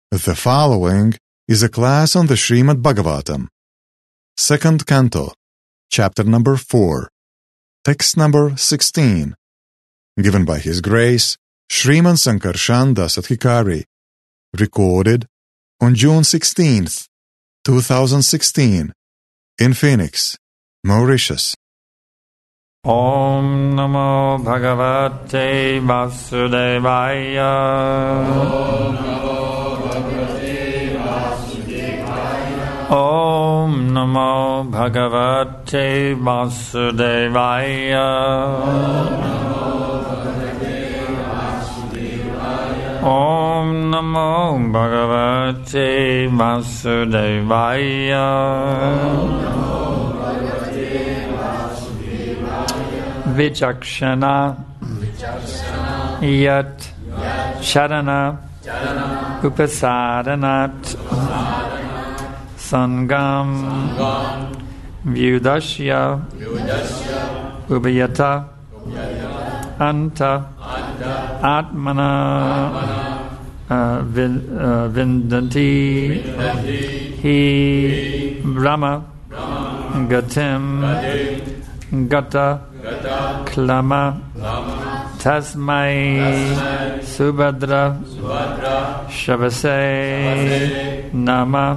The following is a class on the Srimad Bhagavatam, 2nd Canto, Chapter number 4, Text number 16, given by His Grace Sriman Sankarshan Das Adhikari, recorded on June 16th, 2016, in Phoenix, Mauritius. Om Namo Bhagavate Vasudevaya. Om Namo Bhagavate Vasudevaya. Om Namo Bhagavate Vasudevaya. Vichakshana Yat Sharana Upasadanat Sangam Vyudashya Ubayata Anta Atmana Vindanti Hi Brahma Gatim Gata Klama Tasmai Subhadra Shavase Nama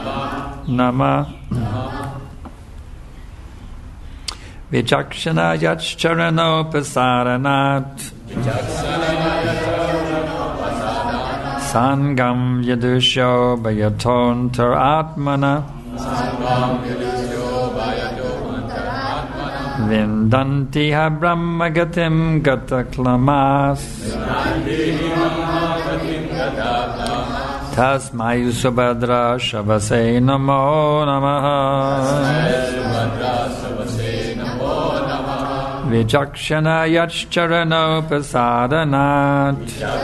Vichakshana Yachcharano Pasaranat Sangam Yadusho Bayatontar Atmana Vindanti ha brahmagatim gata klamas Tasmai Subhadra Shavase Namo Namaha Vichakshana Yachcharano Pasadanat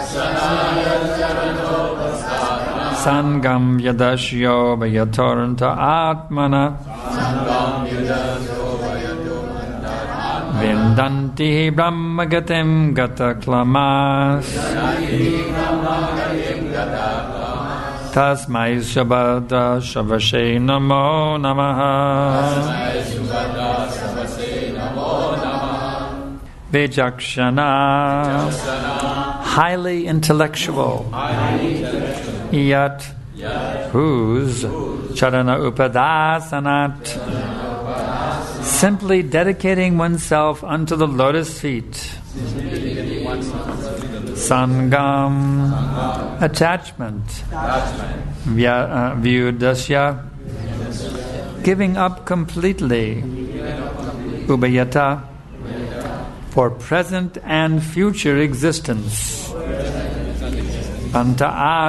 Sangam Yadashyo Bayatoranta Atmana Vindanti brahmagatim gata klamas Tasmai Subhadra Shavase Namo Namaha Vichakshana highly intellectual Yat whose Charana Upadasanat simply dedicating oneself unto the lotus feet. Sangam, attachment. Vyudasya, giving up completely. Ubayata, for present and future existence. Anta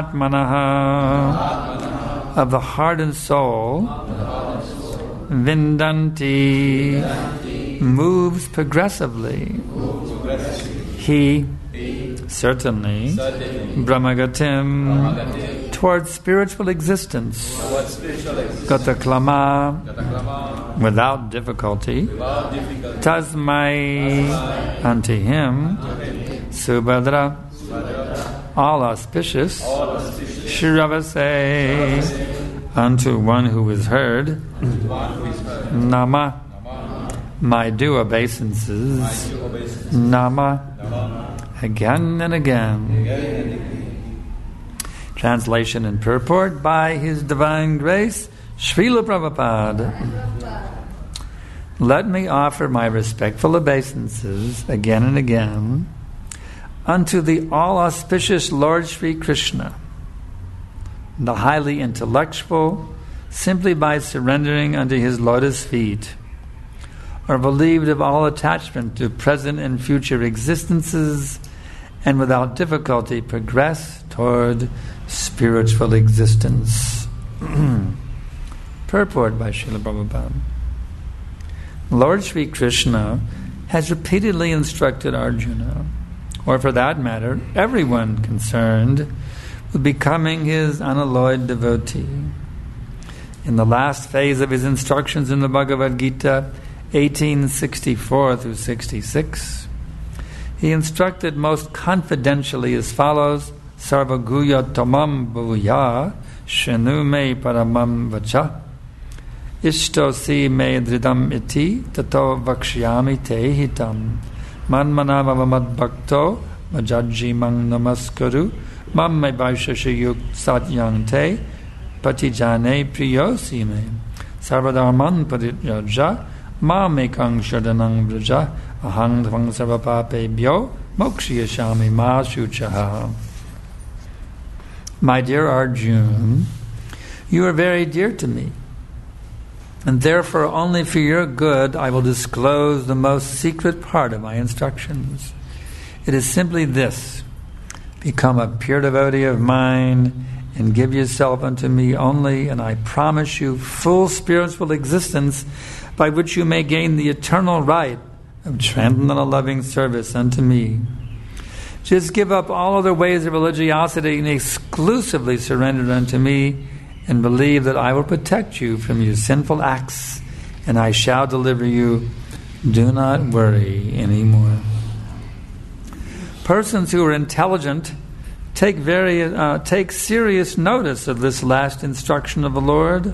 Atmanaha, of the heart and soul. Vindanti, moves progressively. He, certainly, Brahmagatim, towards spiritual existence. Gataklama, without difficulty. Tasmai, unto him. Subhadra, all auspicious. Shravase, unto one who is heard. Nama, my due obeisances. Nama, again and again. Translation and purport by His Divine Grace, Srila Prabhupada. Let me offer my respectful obeisances again and again unto the all-auspicious Lord Sri Krishna, the highly intellectual, simply by surrendering unto His lotus feet, are relieved of all attachment to present and future existences, and without difficulty progress toward spiritual existence. Purport by Srila Prabhupada. Lord Sri Krishna has repeatedly instructed Arjuna, or for that matter, everyone concerned with becoming His unalloyed devotee. In the last phase of His instructions in the Bhagavad Gita, 1864 through 66, He instructed most confidentially as follows, sarvaguya tamam bhuya shenu me paramam vacha ishto si me dridam iti tato vakshyami te hitam manmanamamad bhakto majajji mang namaskaru mam me vaishashayuk satyang te patijane priyosi me sarvadharman parityaja ma mekang shadanang vraja ahang tvang sarvapapebhyo mokshiyashami ma shuchaha. My dear Arjun, you are very dear to me, and therefore only for your good I will disclose the most secret part of my instructions. It is simply this: become a pure devotee of mine and give yourself unto me only, and I promise you full spiritual existence by which you may gain the eternal right of transcendental loving service unto me. Just give up all other ways of religiosity and exclusively surrender unto me, and believe that I will protect you from your sinful acts, and I shall deliver you. Do not worry anymore. Persons who are intelligent take serious notice of this last instruction of the Lord.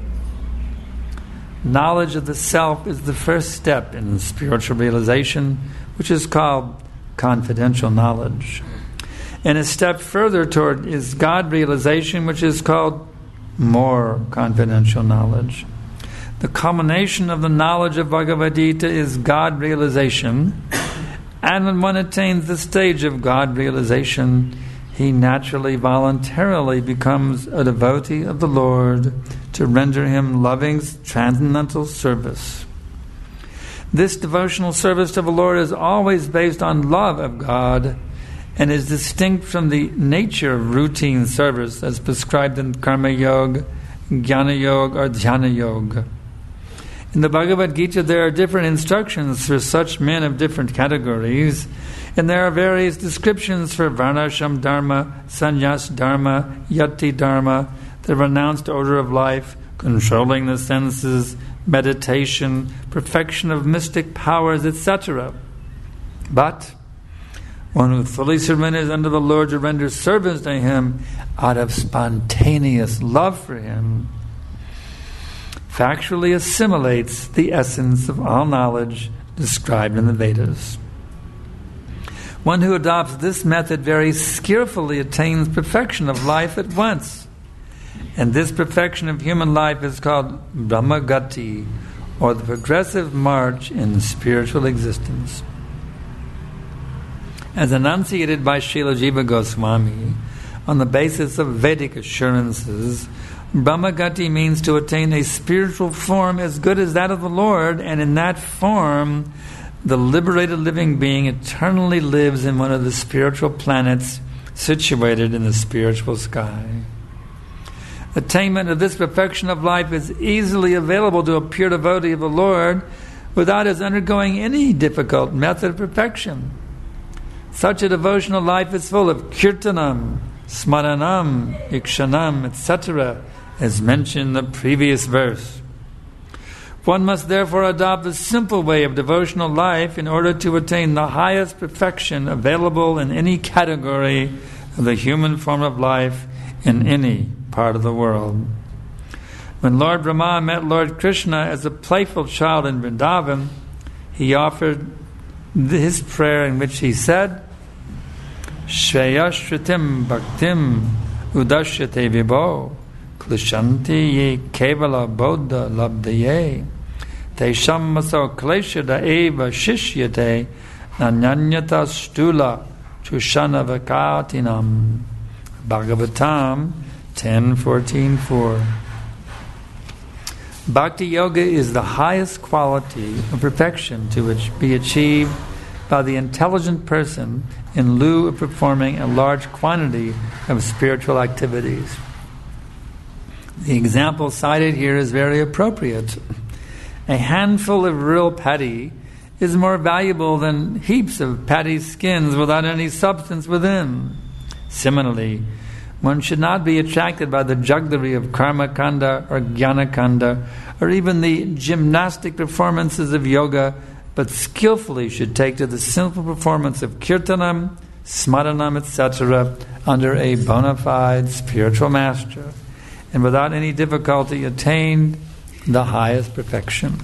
Knowledge of the self is the first step in spiritual realization, which is called confidential knowledge. And a step further toward is God realization, which is called more confidential knowledge. The culmination of the knowledge of Bhagavad Gita is God realization, and when one attains the stage of God realization, he naturally, voluntarily becomes a devotee of the Lord to render him loving, transcendental service. This devotional service to the Lord is always based on love of God and is distinct from the nature of routine service as prescribed in Karma Yoga, Jnana Yoga, or Dhyana Yoga. In the Bhagavad Gita, there are different instructions for such men of different categories, and there are various descriptions for Varnashram Dharma, Sannyas Dharma, Yati Dharma, the renounced order of life, controlling the senses, meditation, perfection of mystic powers, etc. But one who fully surrenders unto the Lord to render service to Him out of spontaneous love for Him factually assimilates the essence of all knowledge described in the Vedas. One who adopts this method very skillfully attains perfection of life at once. And this perfection of human life is called Brahmagati, or the progressive march in spiritual existence. As enunciated by Srila Jiva Goswami, on the basis of Vedic assurances, Brahmagati means to attain a spiritual form as good as that of the Lord, and in that form, the liberated living being eternally lives in one of the spiritual planets situated in the spiritual sky. Attainment of this perfection of life is easily available to a pure devotee of the Lord without his undergoing any difficult method of perfection. Such a devotional life is full of kirtanam, smaranam, ikshanam, etc., as mentioned in the previous verse. One must therefore adopt the simple way of devotional life in order to attain the highest perfection available in any category of the human form of life in any part of the world. When Lord Brahma met Lord Krishna as a playful child in Vrindavan, he offered his prayer in which he said, Shreya bhaktim udashyate vibho klishanti ye kevala bodha labdaye tesham maso kleshada eva shishyate nanyanyata stula chushana vakatinam. Bhagavatam 10.14.4. Bhakti Yoga is the highest quality of perfection to which be achieved by the intelligent person in lieu of performing a large quantity of spiritual activities. The example cited here is very appropriate. A handful of real paddy is more valuable than heaps of paddy skins without any substance within. Similarly, one should not be attracted by the jugglery of karma kanda or jnana kanda, or even the gymnastic performances of yoga, but skillfully should take to the simple performance of kirtanam, smaranam, etc., under a bona fide spiritual master, and without any difficulty attained the highest perfection.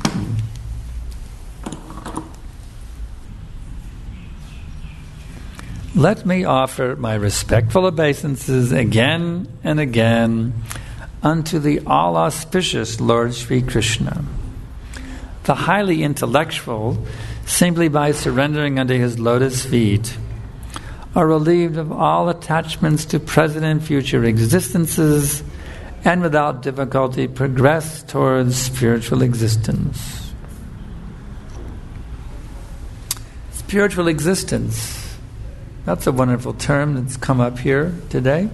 Let me offer my respectful obeisances again and again unto the all-auspicious Lord Sri Krishna. The highly intellectual, simply by surrendering unto his lotus feet, are relieved of all attachments to present and future existences, and without difficulty progress towards spiritual existence. Spiritual existence. That's a wonderful term that's come up here today.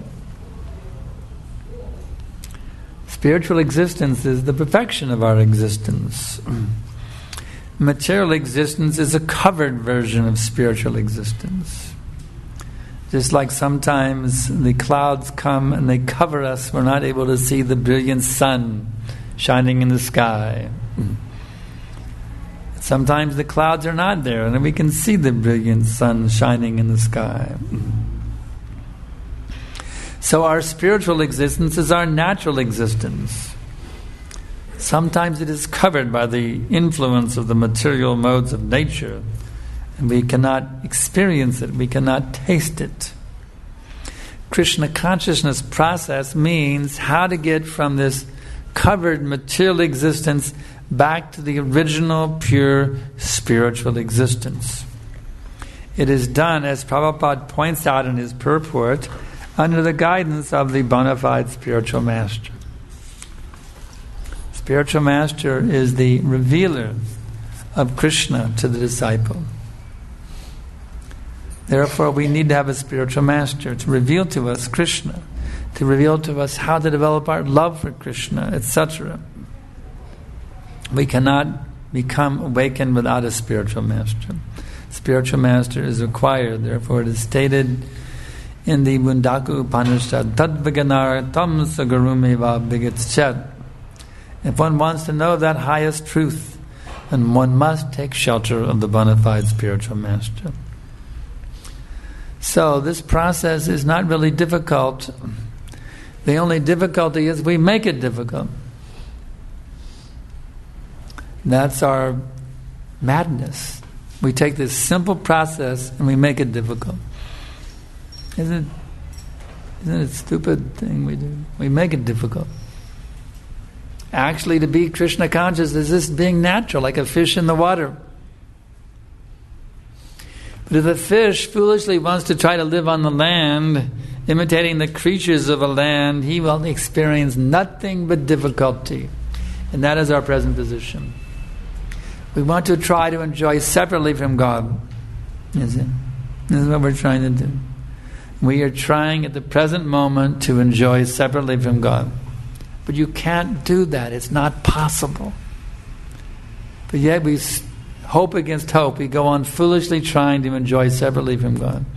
Spiritual existence is the perfection of our existence. Material existence is a covered version of spiritual existence. Just like sometimes the clouds come and they cover us, we're not able to see the brilliant sun shining in the sky. Sometimes the clouds are not there, and then we can see the brilliant sun shining in the sky. So our spiritual existence is our natural existence. Sometimes it is covered by the influence of the material modes of nature, and we cannot experience it, we cannot taste it. Krishna consciousness process means how to get from this covered material existence back to the original pure spiritual existence. It is done, as Prabhupada points out in his purport, under the guidance of the bona fide spiritual master. Spiritual master is the revealer of Krishna to the disciple. Therefore, we need to have a spiritual master to reveal to us Krishna, to reveal to us how to develop our love for Krishna, etc. We cannot become awakened without a spiritual master. Spiritual master is required. Therefore, it is stated in the Mundaku Upanishad, Tad Viganar Tam Sagarumeva Bigitschat. If one wants to know that highest truth, then one must take shelter of the bona fide spiritual master. So this process is not really difficult. The only difficulty is we make it difficult. That's our madness. We take this simple process and we make it difficult. Isn't it a stupid thing we do? We make it difficult. Actually, to be Krishna conscious is just being natural, like a fish in the water. But if a fish foolishly wants to try to live on the land, imitating the creatures of a land, he will experience nothing but difficulty. And that is our present position. We want to try to enjoy separately from God. Is it? This is what we're trying to do. We are trying at the present moment to enjoy separately from God. But you can't do that. It's not possible. But yet we hope against hope. We go on foolishly trying to enjoy separately from God.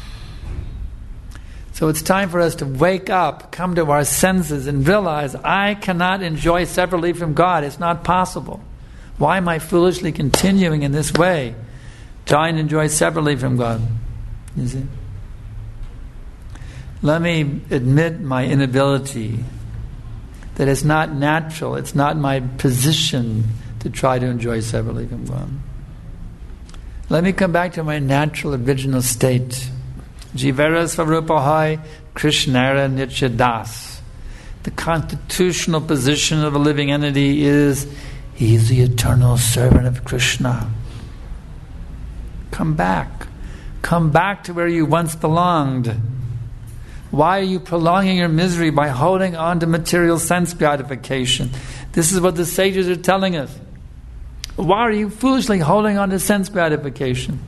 So it's time for us to wake up, come to our senses, and realize I cannot enjoy separately from God. It's not possible. Why am I foolishly continuing in this way, trying to enjoy separately from God? You see? Let me admit my inability, that it's not natural, it's not my position to try to enjoy separately from God. Let me come back to my natural original state. Jivara Svarupahai Krishnara Nityadas. The constitutional position of a living entity is he is the eternal servant of Krishna. Come back. Come back to where you once belonged. Why are you prolonging your misery by holding on to material sense gratification? This is what the sages are telling us. Why are you foolishly holding on to sense gratification?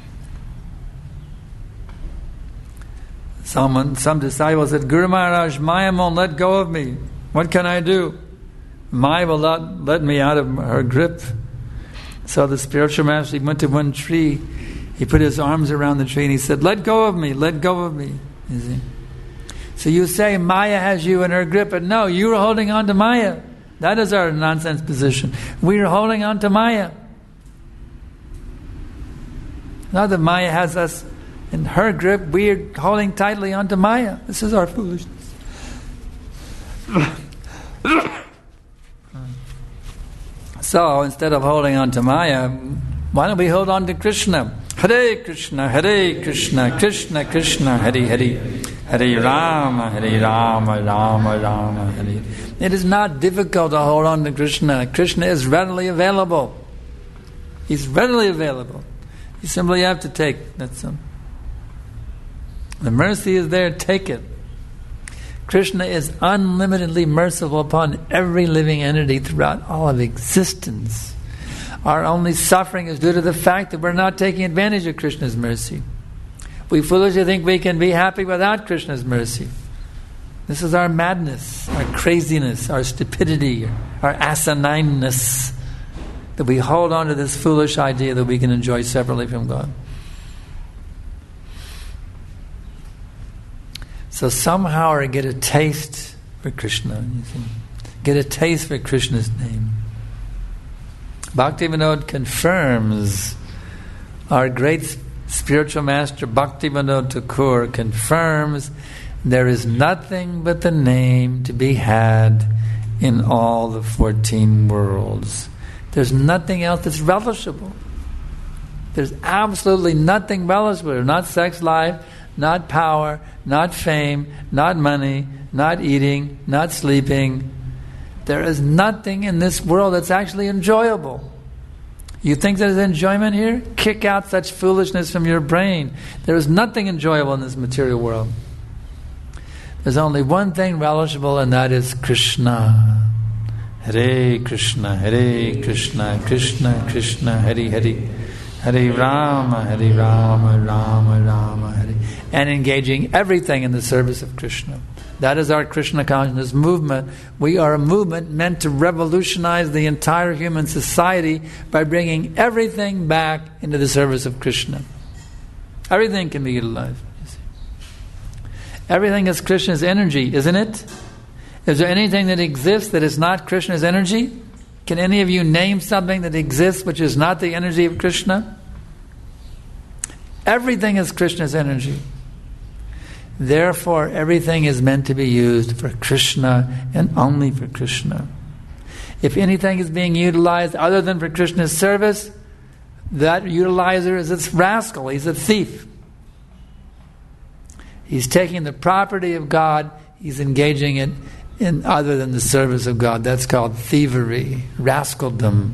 Some disciple said, Guru Maharaj, Maya won't let go of me. What can I do? Maya will not let me out of her grip. So the spiritual master, he went to one tree. He put his arms around the tree and he said, let go of me, let go of me. You see? So you say Maya has you in her grip, but no, you are holding on to Maya. That is our nonsense position. We are holding on to Maya. Not that Maya has us In her grip, we are holding tightly onto Maya. This is our foolishness. So, instead of holding on to Maya, why don't we hold on to Krishna? Hare Krishna, Hare Krishna, Krishna Krishna, Hare Hare, Hare Rama, Rama Rama, Hare. It is not difficult to hold on to Krishna. Krishna is readily available. He's readily available. You simply have to take. That's him. The mercy is there, take it. Krishna is unlimitedly merciful upon every living entity throughout all of existence. Our only suffering is due to the fact that we're not taking advantage of Krishna's mercy. We foolishly think we can be happy without Krishna's mercy. This is our madness, our craziness, our stupidity, our asinineness, that we hold on to this foolish idea that we can enjoy separately from God. So somehow or get a taste for Krishna. You see. Get a taste for Krishna's name. Bhaktivinoda confirms, our great spiritual master Bhaktivinoda Thakur confirms, there is nothing but the name to be had in all the 14 worlds. There's nothing else that's relishable. There's absolutely nothing relishable. Not sex life, not power, not fame, not money, not eating, not sleeping. There is nothing in this world that's actually enjoyable. You think there's enjoyment here? Kick out such foolishness from your brain. There is nothing enjoyable in this material world. There's only one thing relishable, and that is Krishna. Hare Krishna, Hare Krishna, Krishna Krishna, Hare Hare, Hare Rama, Rama Rama, Hare. And engaging everything in the service of Krishna. That is our Krishna consciousness movement. We are a movement meant to revolutionize the entire human society by bringing everything back into the service of Krishna. Everything can be utilized. You see. Everything is Krishna's energy, isn't it? Is there anything that exists that is not Krishna's energy? Can any of you name something that exists which is not the energy of Krishna? Everything is Krishna's energy. Therefore, everything is meant to be used for Krishna and only for Krishna. If anything is being utilized other than for Krishna's service, that utilizer is a rascal, he's a thief. He's taking the property of God, he's engaging it in other than the service of God. That's called thievery, rascaldom.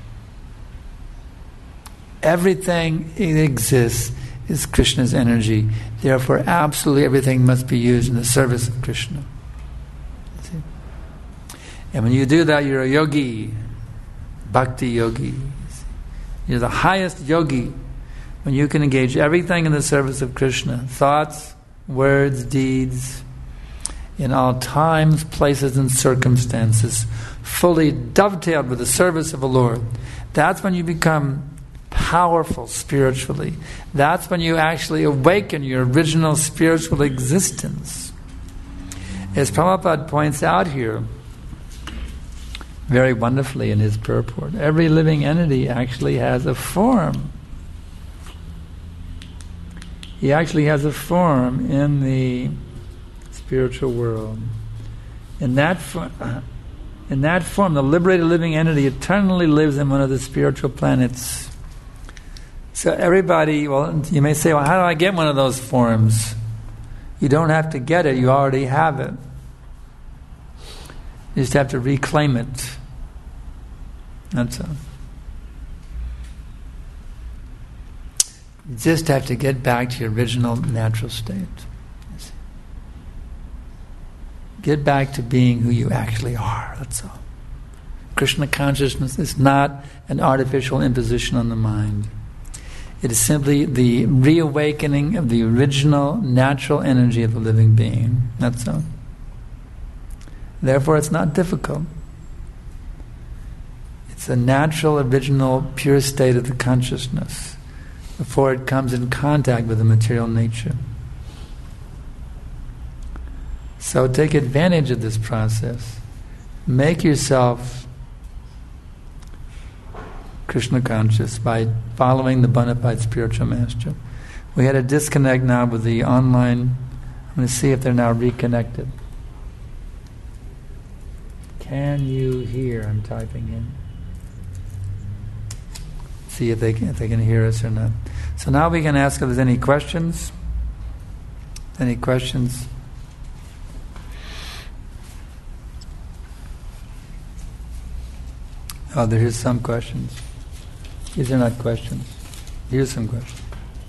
Everything that exists is Krishna's energy. Therefore, absolutely everything must be used in the service of Krishna. See? And when you do that, you're a yogi, bhakti yogi. You're the highest yogi when you can engage everything in the service of Krishna. Thoughts, words, deeds, in all times, places, and circumstances, fully dovetailed with the service of the Lord. That's when you become powerful spiritually. That's when you actually awaken your original spiritual existence. As Prabhupada points out here, very wonderfully in his purport, every living entity actually has a form. He actually has a form in the spiritual world. In that form, the liberated living entity eternally lives in one of the spiritual planets. So everybody, well, you may say, well, how do I get one of those forms? You don't have to get it, you already have it. You just have to reclaim it. That's all. You just have to get back to your original natural state. Get back to being who you actually are, that's all. Krishna consciousness is not an artificial imposition on the mind. It is simply the reawakening of the original natural energy of the living being. That's all. Therefore, it's not difficult. It's a natural, original, pure state of the consciousness before it comes in contact with the material nature. So take advantage of this process. Make yourself Krishna conscious by following the bona fide spiritual master. We had a disconnect now with the online. I'm going to see if they're now reconnected. Can you hear? I'm typing in. See if they can hear us or not. So now we can ask if there's any questions. Any questions? Oh, there's some questions. These are not questions. Here's some questions.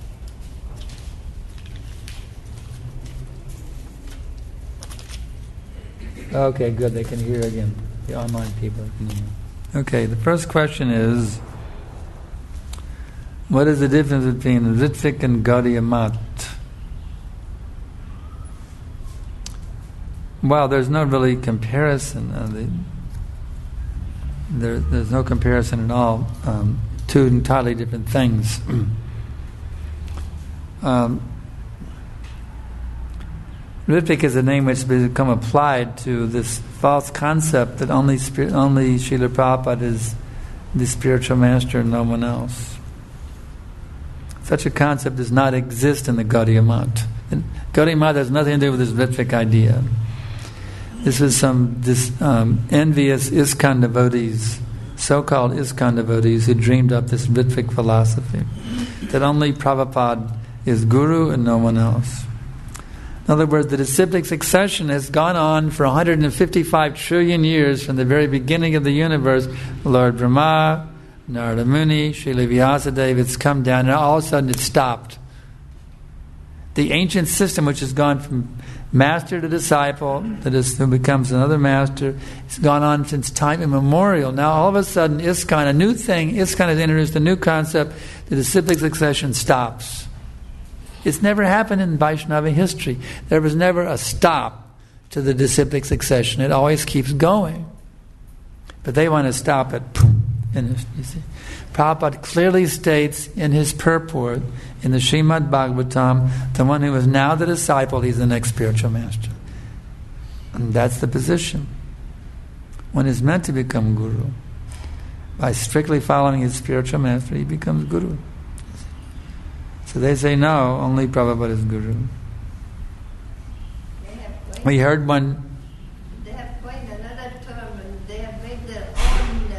Okay, good. They can hear again. The online people can hear. Okay, the first question is, what is the difference between Ritvik and Gaudiya Mat? Well, there's no really comparison. There's no comparison at all. Two entirely different things. Ritvik is a name which has become applied to this false concept that only Srila Prabhupada is the spiritual master and no one else. Such a concept does not exist in the Gaudiya Mat. Gaudiya Mat has nothing to do with this Ritvik idea. This is some envious ISKCON devotees, so-called ISKCON devotees, who dreamed up this Ritvik philosophy, that only Prabhupada is Guru and no one else. In other words, the disciplic succession has gone on for 155 trillion years from the very beginning of the universe. Lord Brahma, Narada Muni, Srila Vyasadeva, it's come down, and all of a sudden it stopped. The ancient system, which has gone from master to disciple, who becomes another master, it's gone on since time immemorial. Now all of a sudden, ISKCON, a new thing, ISKCON has introduced a new concept, the disciplic succession stops. It's never happened in Vaishnava history. There was never a stop to the disciplic succession. It always keeps going. But they want to stop it. Finished, you see. Prabhupada clearly states in his purport, in the Srimad Bhagavatam, the one who is now the disciple, he's the next spiritual master. And that's the position. One is meant to become Guru. By strictly following his spiritual master, he becomes Guru. So they say, no, only Prabhupada is Guru. We heard one... They have coined another term, and they have made their own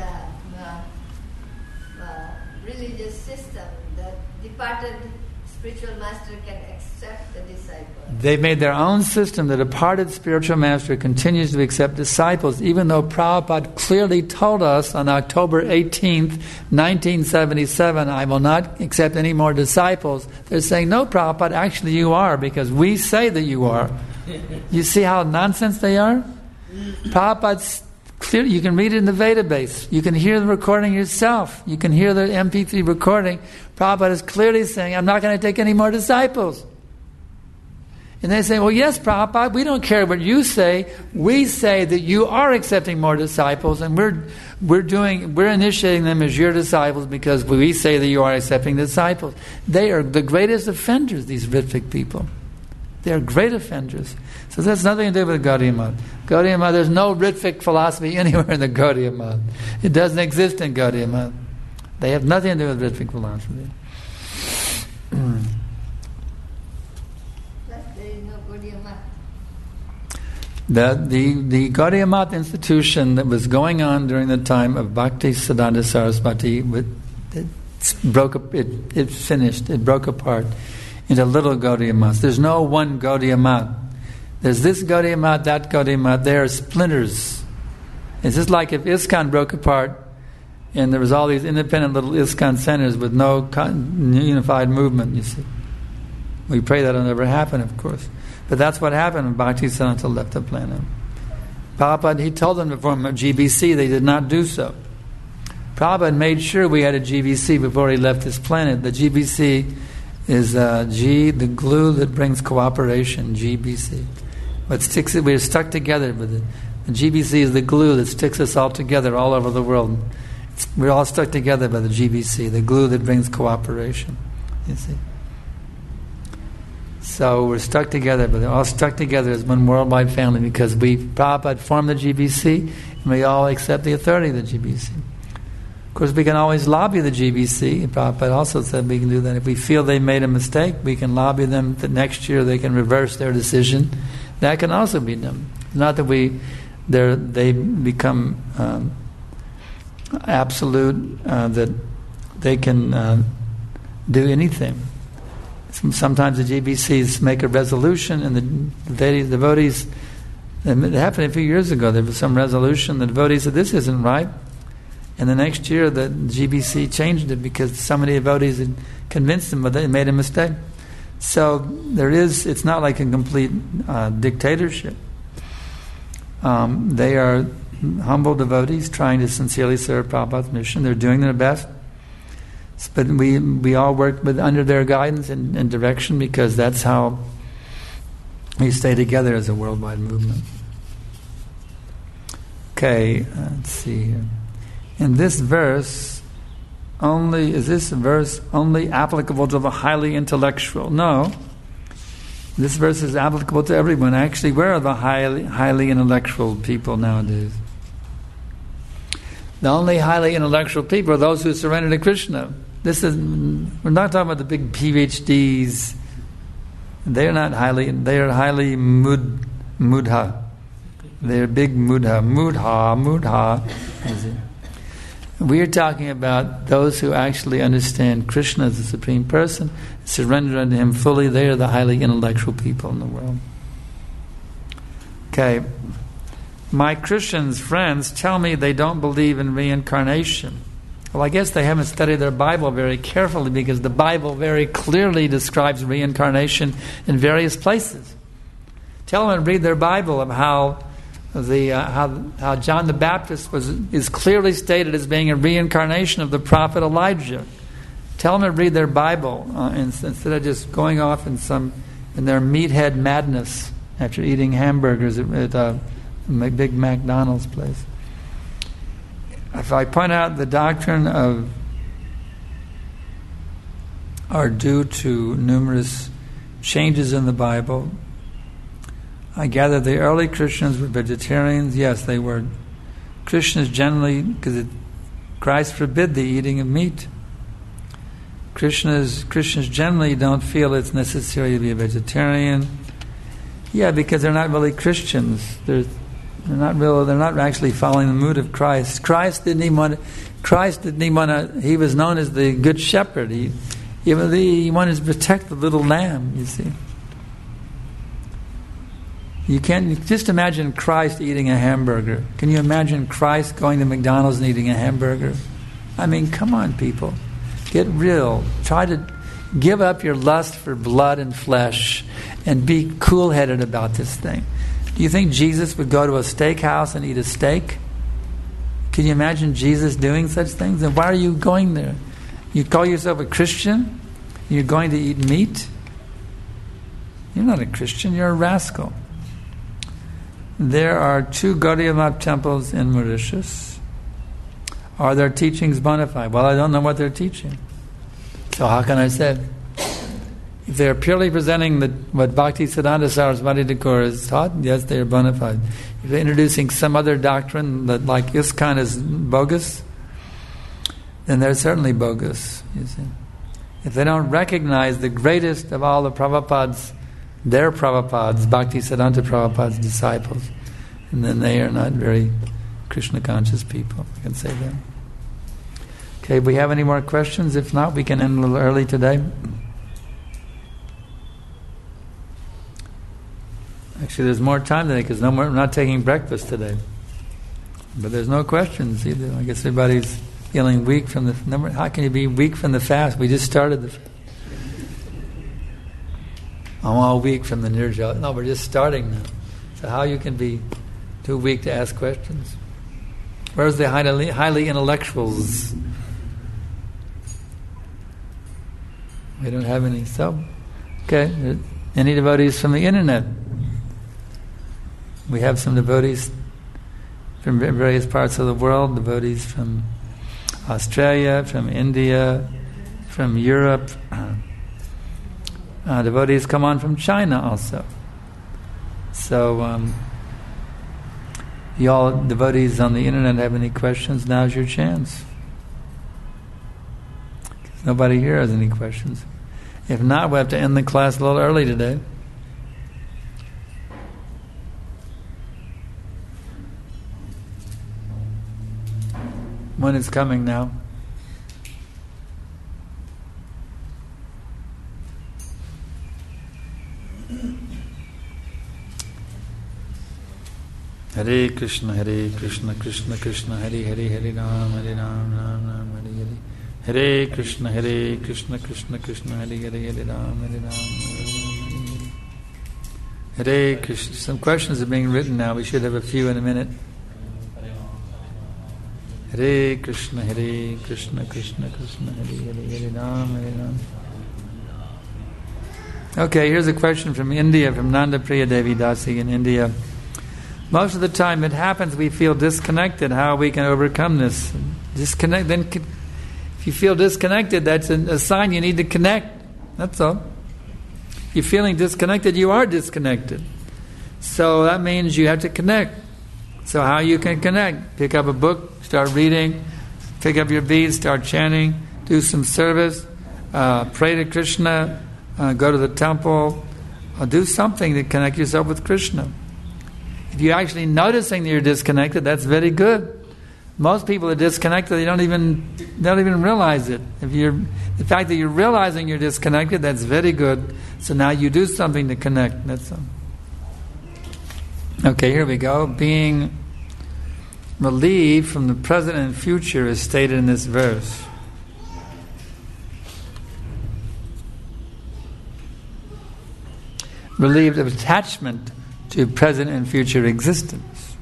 religious system that departed spiritual master can accept the disciple. They've made their own system. The departed spiritual master continues to accept disciples, even though Prabhupada clearly told us on October 18th, 1977, I will not accept any more disciples. They're saying, no, Prabhupada, actually you are, because we say that you are. You see how nonsense they are? Prabhupada's clear. You can read it in the Vedabase. You can hear the recording yourself. You can hear the MP3 recording. Prabhupada is clearly saying, I'm not going to take any more disciples. And they say, well, yes, Prabhupada, we don't care what you say. We say that you are accepting more disciples, and we're initiating them as your disciples because we say that you are accepting disciples. They are the greatest offenders, these Ritvik people. They are great offenders. So that's nothing to do with Gaudiya Mat. Gaudiya Mat, there's no Ritvik philosophy anywhere in the Gaudiya Mat. It doesn't exist in Gaudiya Mat. They have nothing to do with Ritvik philosophy. The Gaudiya Mat institution that was going on during the time of Bhakti Siddhanta Saraswati, it broke apart into little Gaudiya Mats. There's no one Gaudiya Mat. There's this Gaudiya Mat, that Gaudiya Mat. They are splinters. It's just like if ISKCON broke apart and there was all these independent little ISKCON centers with no unified movement, you see. We pray that'll never happen, of course. But that's what happened when Bhaktisiddhanta left the planet. Prabhupada, he told them to form a GBC. They did not do so. Prabhupada made sure we had a GBC before he left this planet. The GBC is the glue that brings cooperation, GBC. What sticks it, we're stuck together with it. The GBC is the glue that sticks us all together all over the world. We're all stuck together by the GBC, the glue that brings cooperation. You see? So we're stuck together, but they're all stuck together as one worldwide family because Prabhupada formed the GBC and we all accept the authority of the GBC. Of course, we can always lobby the GBC. Prabhupada also said we can do that. If we feel they made a mistake, we can lobby them that next year they can reverse their decision. That can also be done. Not that they become absolute, that they can do anything. Sometimes the GBCs make a resolution, and the devotees. It happened a few years ago. There was some resolution. The devotees said, "This isn't right." And the next year, the GBC changed it because so many devotees had convinced them that they made a mistake. So it's not like a complete dictatorship. They are humble devotees trying to sincerely serve Prabhupada's mission. They're doing their best. But we all work under their guidance and direction, because that's how we stay together as a worldwide movement. Okay, let's see here. In this verse, is this verse only applicable to the highly intellectual? No. This verse is applicable to everyone. Actually, where are the highly intellectual people nowadays? The only highly intellectual people are those who surrender to Krishna. We're not talking about the big PhDs. They are highly mudha. They're big mudha. We are talking about those who actually understand Krishna as the Supreme Person, surrender unto Him fully. They are the highly intellectual people in the world. Okay. My Christian friends tell me they don't believe in reincarnation. Well, I guess they haven't studied their Bible very carefully, because the Bible very clearly describes reincarnation in various places. Tell them to read their Bible of how John the Baptist is clearly stated as being a reincarnation of the prophet Elijah. Tell them to read their Bible instead of just going off in their meathead madness after eating hamburgers at a big McDonald's place. If I point out the doctrine are due to numerous changes in the Bible, I gather the early Christians were vegetarians. Yes, they were. Christians generally, because Christ forbid the eating of meat. Christians generally don't feel it's necessary to be a vegetarian. Yeah, because they're not really Christians. They're not actually following the mood of Christ. Christ didn't even want to. He was known as the Good Shepherd. He wanted to protect the little lamb. You see. You can't just imagine Christ eating a hamburger. Can you imagine Christ going to McDonald's and eating a hamburger? I mean, come on, people. Get real. Try to give up your lust for blood and flesh and be cool-headed about this thing. Do you think Jesus would go to a steakhouse and eat a steak? Can you imagine Jesus doing such things? And why are you going there? You call yourself a Christian? You're going to eat meat? You're not a Christian. You're a rascal. There are 2 Gaudiya Math temples in Mauritius. Are their teachings bona fide? Well, I don't know what they're teaching. So how can I say? If they're purely presenting what Bhaktisiddhanta Saraswati Thakur has taught, yes, they are bona fide. If they're introducing some other doctrine that, like ISKCON, is bogus, then they're certainly bogus, you see. If they don't recognize the greatest of all the Prabhupads, their Prabhupads, Bhaktisiddhanta Prabhupada's disciples, and then they are not very Krishna conscious people, I can say that. Okay, do we have any more questions? If not, we can end a little early today. Actually, there's more time today because we're not taking breakfast today. But there's no questions either. I guess everybody's feeling weak from the number. How can you be weak from the fast? We just started the fast. I'm all weak from the Nirjala. No, we're just starting now. So how you can be too weak to ask questions? Where's the highly intellectuals? We don't have any. So, okay. Any devotees from the internet? We have some devotees from various parts of the world, devotees from Australia, from India, from Europe. Devotees come on from China also. So, you all devotees on the internet have any questions? Now's your chance. Nobody here has any questions. If not, we'll have to end the class a little early today. When is coming now? Hare Krishna, Krishna Krishna, Hare Hare, Hare Ram, Ram Ram, Hare Hare. Hare Krishna, Krishna Krishna, Hare Hare, Hare Ram, Ram. Hare Krishna. Some questions are being written now. We should have a few in a minute. Hare Krishna, Krishna Krishna, Hare Hare, Hare Ram, Ram. Okay, here's a question from India, from Nanda Priya Devi Dasi in India. Most of the time it happens we feel disconnected. How we can overcome this? Disconnect. Then if you feel disconnected, that's a sign you need to connect. That's all. You're feeling disconnected, you are disconnected. So that means you have to connect. So how you can connect? Pick up a book, start reading, pick up your beads, start chanting, do some service, pray to Krishna, go to the temple, do something to connect yourself with Krishna. If you're actually noticing that you're disconnected, that's very good. Most people are disconnected; they don't even realize it. The fact that you're realizing you're disconnected, that's very good. So now you do something to connect. That's all. Okay, here we go. Being relieved from the present and future is stated in this verse. Relieved of attachment to present and future existence.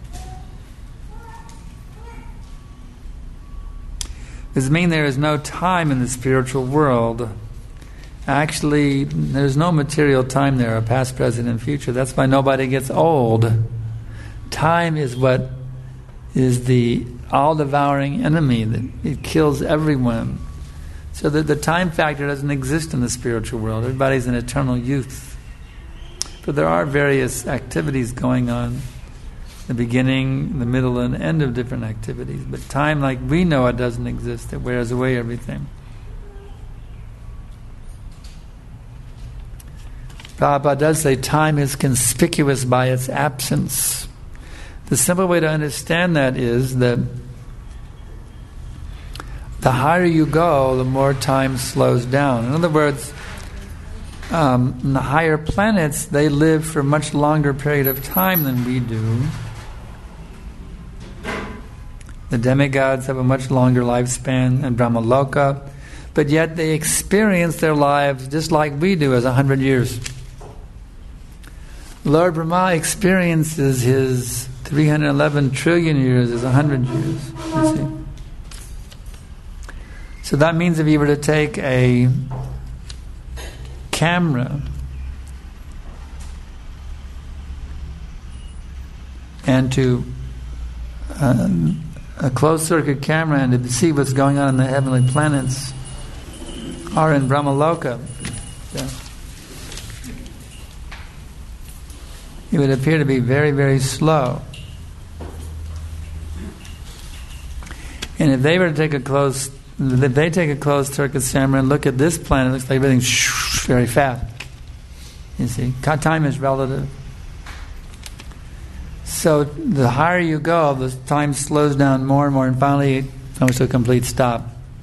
Does it mean there is no time in the spiritual world? Actually, there's no material time there, past, present, and future. That's why nobody gets old. Time is what is the all-devouring enemy. That it kills everyone. So that the time factor doesn't exist in the spiritual world. Everybody's in eternal youth. But there are various activities going on, the beginning, the middle, and end of different activities. But time like we know it doesn't exist. It wears away everything. Prabhupada does say time is conspicuous by its absence. The simple way to understand that is that the higher you go, the more time slows down. In other words, in the higher planets, they live for a much longer period of time than we do. The demigods have a much longer lifespan in Brahmaloka, but yet they experience their lives just like we do as 100 years. Lord Brahma experiences his 311 trillion years as 100 years, you see. So that means if you were to take a camera and to a closed circuit camera and to see what's going on in the heavenly planets or in Brahmaloka, it would appear to be very, very slow. And if they were to take a closed circuit camera and look at this planet, it looks like everything's very fast. You see, time is relative. So the higher you go, the time slows down more and more, and finally it comes to a complete stop.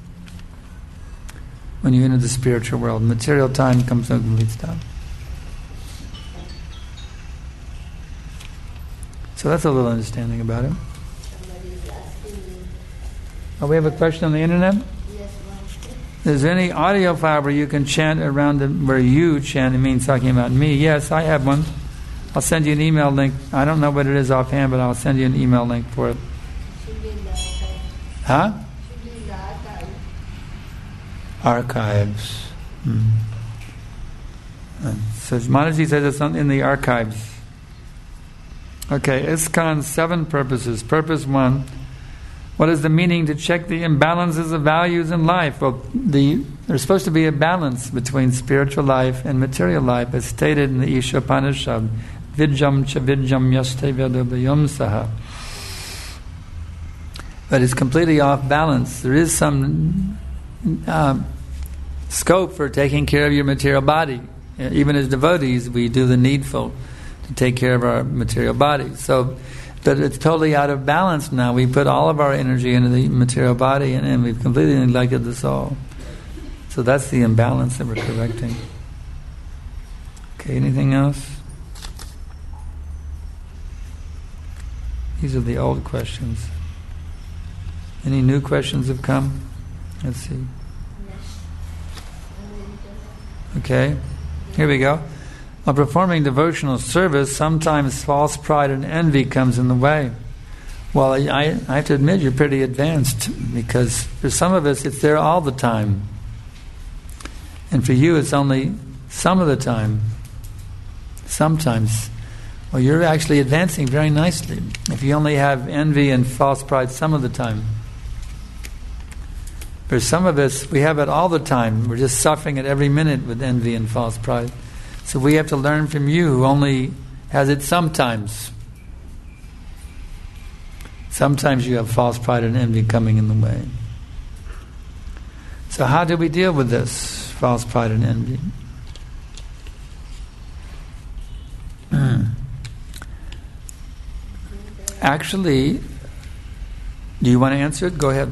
When you enter the spiritual world, material time comes to a complete stop. So that's a little understanding about it. Oh, we have a question on the internet? Is there any audio file where you can chant around where you chant? It means talking about me. Yes, I have one. I'll send you an email link. I don't know what it is offhand, but I'll send you an email link for it. Should be in the archive. Huh? Should be in the archive. Archives. So Manaji says it's in the archives. Okay, ISKCON's 7 purposes. Purpose 1. What is the meaning to check the imbalances of values in life? Well, there's supposed to be a balance between spiritual life and material life, as stated in the Ishopanishad. Vidyam cha vidyam yaste vyadabhyam saha. But it's completely off balance. There is some scope for taking care of your material body. Even as devotees, we do the needful to take care of our material body. So, but it's totally out of balance now. We put all of our energy into the material body, and we've completely neglected the soul. So that's the imbalance that we're correcting. Okay, anything else? These are the old questions. Any new questions have come? Let's see. Okay, here we go. While performing devotional service, sometimes false pride and envy comes in the way. Well, I have to admit you're pretty advanced, because for some of us it's there all the time. And for you it's only some of the time. Sometimes. Well, you're actually advancing very nicely if you only have envy and false pride some of the time. For some of us, we have it all the time. We're just suffering it every minute with envy and false pride. So we have to learn from you, who only has it sometimes. Sometimes you have false pride and envy coming in the way. So how do we deal with this, false pride and envy? Actually, do you want to answer it? Go ahead.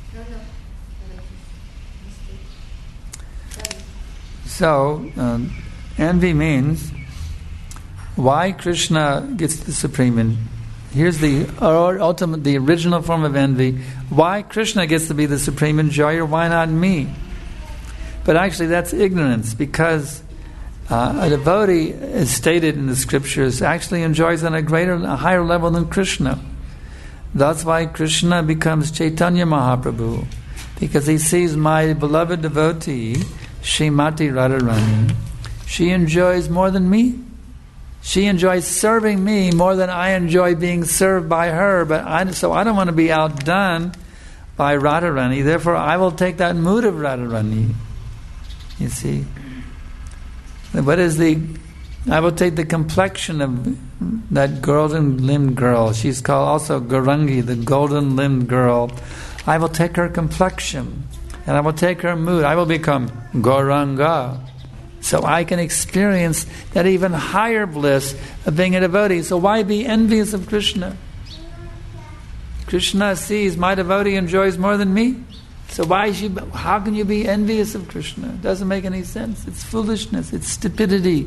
So, envy means why Krishna gets the supreme. And here's the ultimate, the original form of envy. Why Krishna gets to be the supreme enjoyer? Why not me? But actually, that's ignorance, because a devotee, as stated in the scriptures, actually enjoys on a higher level than Krishna. That's why Krishna becomes Chaitanya Mahaprabhu, because he sees my beloved devotee, Srimati Radharani. She enjoys more than me. She enjoys serving me more than I enjoy being served by her. So I don't want to be outdone by Radharani. Therefore, I will take that mood of Radharani. You see. I will take the complexion of that golden-limbed girl. She's called also Gaurangi, the golden-limbed girl. I will take her complexion, and I will take her mood. I will become Gauranga, so I can experience that even higher bliss of being a devotee. So why be envious of Krishna? Krishna sees my devotee enjoys more than me. So how can you be envious of Krishna? It doesn't make any sense. It's foolishness. It's stupidity.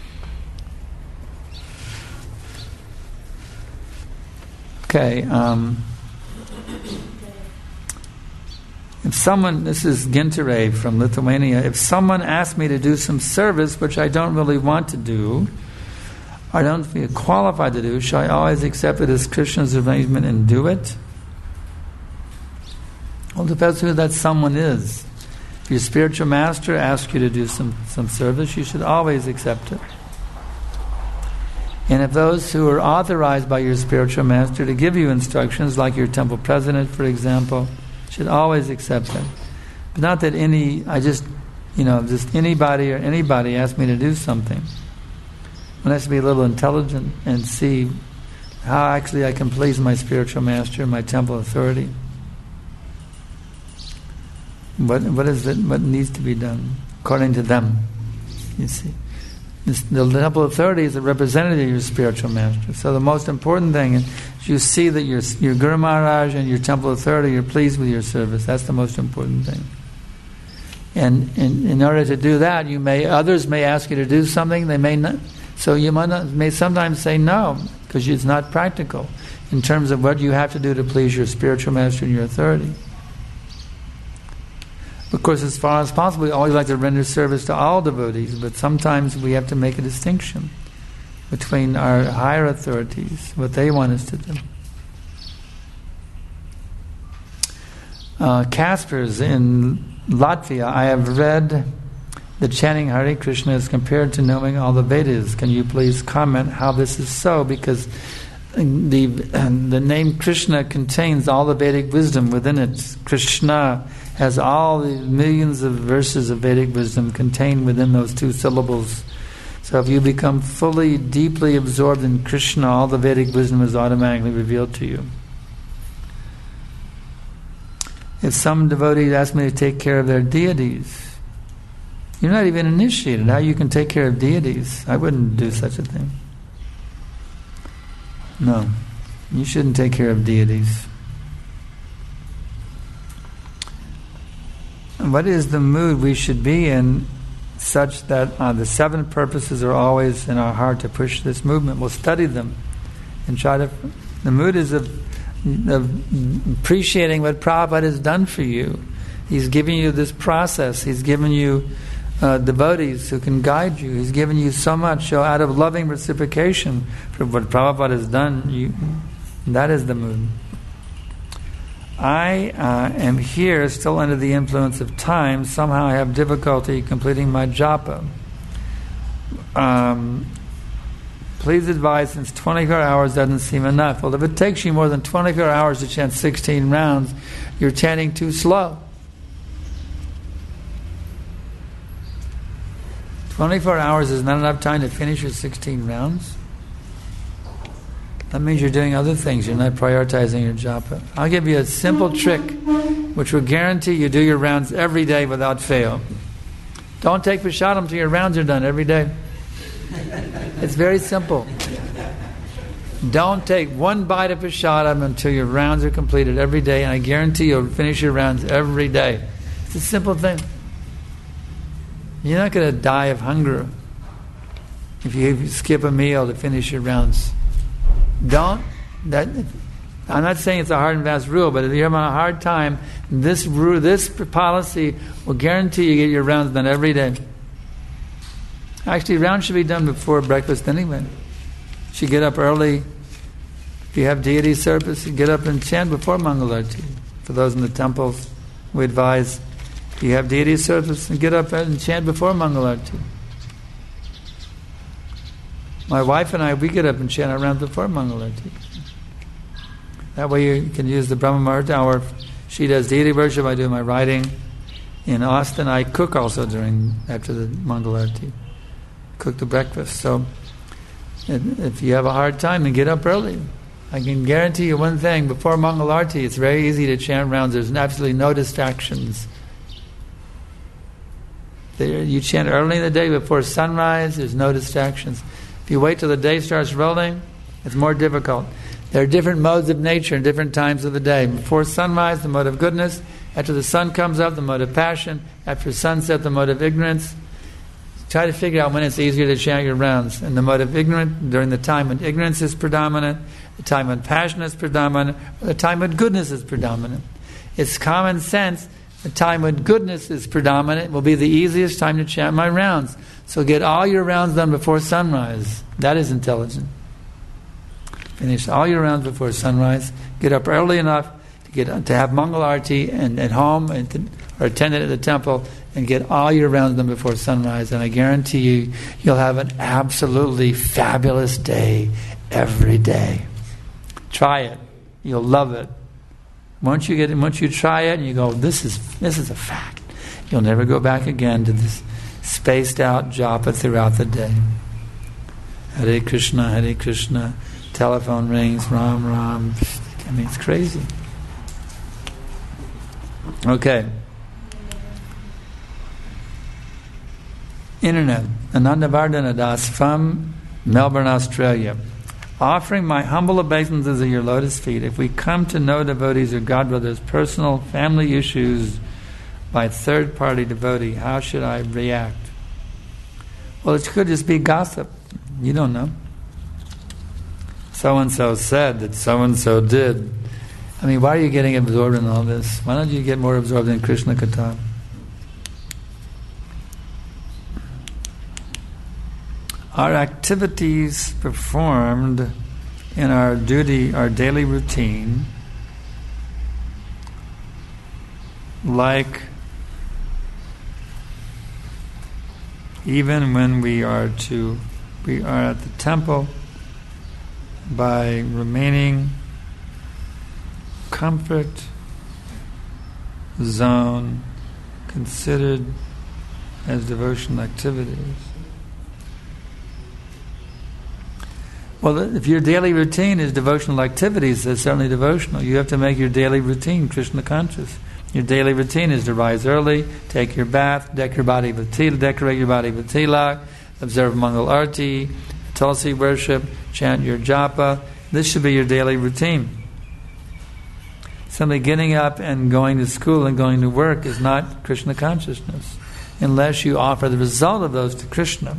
Okay. If someone, this is Gintarė from Lithuania, if someone asks me to do some service which I don't really want to do, I don't feel qualified to do, shall I always accept it as Krishna's arrangement and do it? Well, it depends who that someone is. If your spiritual master asks you to do some service, you should always accept it. And if those who are authorized by your spiritual master to give you instructions, like your temple president, for example, should always accept it. But not that just anybody or anybody asks me to do something. One has to be a little intelligent and see how actually I can please my spiritual master, my temple authority. What is it? What needs to be done according to them? You see, the temple authority is a representative of your spiritual master. So the most important thing is you see that your Guru Maharaj and your temple authority are pleased with your service. That's the most important thing. And in order to do that, others may ask you to do something. They may not. So you may sometimes say no, because it's not practical in terms of what you have to do to please your spiritual master and your authority. Of course, as far as possible, we always like to render service to all devotees, but sometimes we have to make a distinction between our higher authorities, what they want us to do. Kaspers in Latvia, I have read that chanting Hare Krishna is compared to knowing all the Vedas. Can you please comment how this is so? Because the name Krishna contains all the Vedic wisdom within it. Krishna has all the millions of verses of Vedic wisdom contained within those two syllables. So if you become fully, deeply absorbed in Krishna, all the Vedic wisdom is automatically revealed to you. If some devotees ask me to take care of their deities, You're not even initiated. How you can take care of deities? I wouldn't do such a thing. No, you shouldn't take care of deities. What is the mood we should be in such that the 7 purposes are always in our heart to push this movement? We'll study them and try to... The mood is of appreciating what Prabhupada has done for you. He's giving you this process. He's given you devotees who can guide you. He's given you so much. So out of loving reciprocation for what Prabhupada has done, that is the mood. I am here still under the influence of time. Somehow I have difficulty completing my japa. Please advise, since 24 hours doesn't seem enough. Well, if it takes you more than 24 hours to chant 16 rounds, you're chanting too slow. 24 hours is not enough time to finish your 16 rounds. That means you're doing other things. You're not prioritizing your japa. I'll give you a simple trick which will guarantee you do your rounds every day without fail. Don't take prasadam until your rounds are done every day. It's very simple. Don't take one bite of prasadam until your rounds are completed every day, and I guarantee you'll finish your rounds every day. It's a simple thing. You're not going to die of hunger if you skip a meal to finish your rounds. I'm not saying it's a hard and fast rule, but if you're having a hard time, this policy will guarantee you get your rounds done every day. Actually, rounds should be done before breakfast anyway. You should get up early. If you have deity service, you get up and chant before Mangalarti. For those in the temples, we advise, if you have deity service, and get up and chant before Mangalarti. My wife and I, we get up and chant our rounds before Mangalarti. That way you can use the Brahma Muhurta hour. She does deity worship, I do my writing. In Austin, I cook also after the Mangalarti. Cook the breakfast. So if you have a hard time, then get up early. I can guarantee you one thing, before Mangalarti, it's very easy to chant rounds. There's absolutely no distractions. You chant early in the day before sunrise, there's no distractions. If you wait till the day starts rolling, it's more difficult. There are different modes of nature in different times of the day. Before sunrise, the mode of goodness. After the sun comes up, the mode of passion. After sunset, the mode of ignorance. Try to figure out when it's easier to chant your rounds. In the mode of ignorance, during the time when ignorance is predominant, the time when passion is predominant, or the time when goodness is predominant. It's common sense. The time when goodness is predominant will be the easiest time to chant my rounds. So get all your rounds done before sunrise. That is intelligent. Finish all your rounds before sunrise. Get up early enough to have Mangal Arati at home or attend it at the temple, and get all your rounds done before sunrise. And I guarantee you, you'll have an absolutely fabulous day every day. Try it. You'll love it. Once you try it and you go, this is a fact, you'll never go back again to this spaced out japa throughout the day. Hare Krishna, telephone rings, Ram Ram. I mean, it's crazy. Okay. Internet. Anandavardhana Das from Melbourne, Australia. Offering my humble obeisances at your lotus feet, if we come to know devotees or godbrothers' personal family issues by third-party devotee, how should I react? Well, it could just be gossip. You don't know. So-and-so said that so-and-so did. I mean, why are you getting absorbed in all this? Why don't you get more absorbed in Krishna Katha? Our activities performed in our daily routine, like even when we are at the temple, by remaining comfort zone considered as devotional activities. Well, if your daily routine is devotional activities, it's certainly devotional. You have to make your daily routine Krishna conscious. Your daily routine is to rise early, take your bath, decorate your body with tilak, observe Mangal Arti, Tulsi worship, chant your japa. This should be your daily routine. Simply getting up and going to school and going to work is not Krishna consciousness, unless you offer the result of those to Krishna.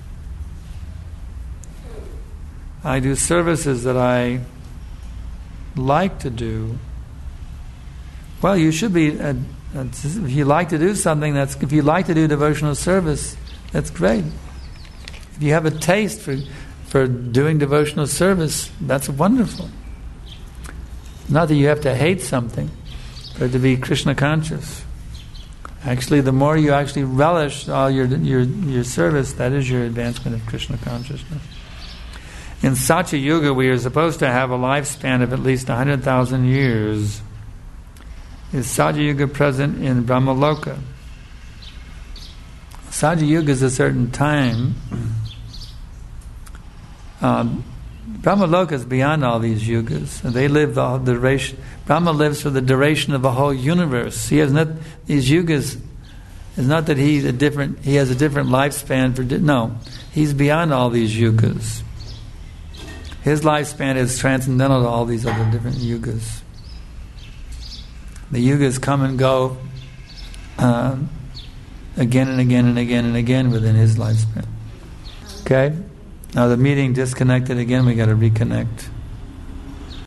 I do services that I like to do. Well, you should be. If you like to do something, if you like to do devotional service, that's great. If you have a taste for doing devotional service, that's wonderful. Not that you have to hate something, but to be Krishna conscious. Actually, the more you actually relish all your service, that is your advancement of Krishna consciousness. In Satya Yuga, we are supposed to have a lifespan of at least 100,000 years. Is Satya Yuga present in Brahmaloka? Satya Yuga is a certain time. Brahmaloka is beyond all these yugas. They live the duration. Brahma lives for the duration of the whole universe. He has not these yugas. It's not that he has a different lifespan no. He's beyond all these yugas. His lifespan is transcendental to all these other different yugas. The yugas come and go again and again and again and again within his lifespan. Okay? Now the meeting disconnected again, we got to reconnect.